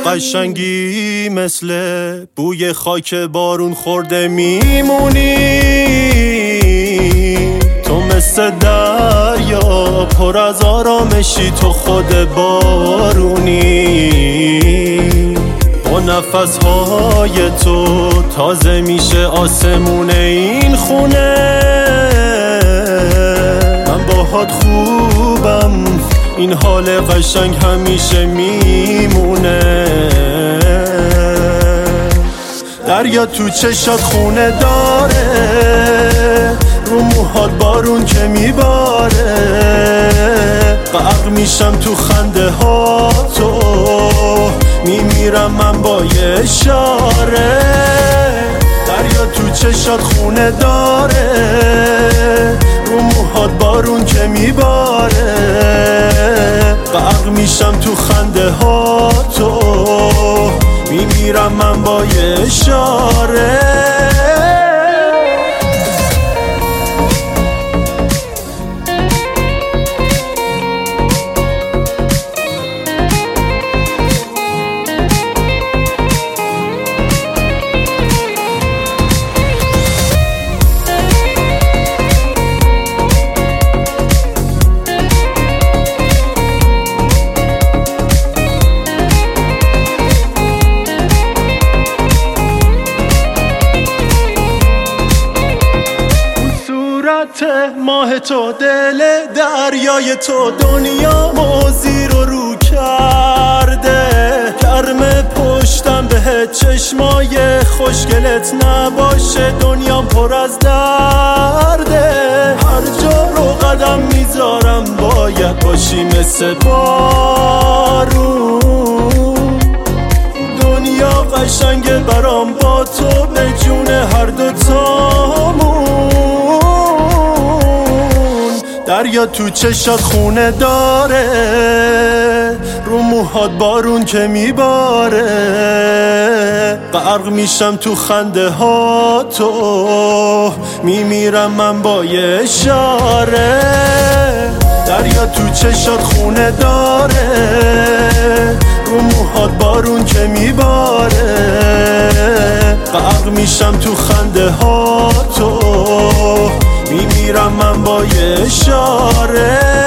قشنگی مثل بوی خاک بارون خورده میمونی، تو مثل دریا پر از آرامشی، تو خود بارونی. با نفسهای تو تازه میشه آسمون این خونه، من باهات خوبم، این حال قشنگ همیشه میمونه. دریا تو چشات خونه داره، رو موهات بارون که میباره، غرق میشم تو خنده ها تو، میمیرم من با یه اشاره. دریا تو چشات خونه داره، رو موهات بارون که میباره، غرق میشم تو خنده ها تو، میمیرم من با یه اشاره. ماه تو، دل دریای تو، دنیامو زیر و رو کرده، گرم پشتم بهت، چشمای خوشگلت نباشه دنیام پر از درده. هر جا رو قدم میذارم باید باشی مثل بارون، دنیا قشنگه برام با تو، به جون هر دوتامون. دریا تو چشات خونه داره، رو موهات بارون که میباره، غرق میشم تو خنده ها تو، میمیرم من با یه اشاره. دریا تو چشات خونه داره، رو موهات بارون که میباره، غرق میشم تو خنده ها تو، میمیرم من با یه اشاره.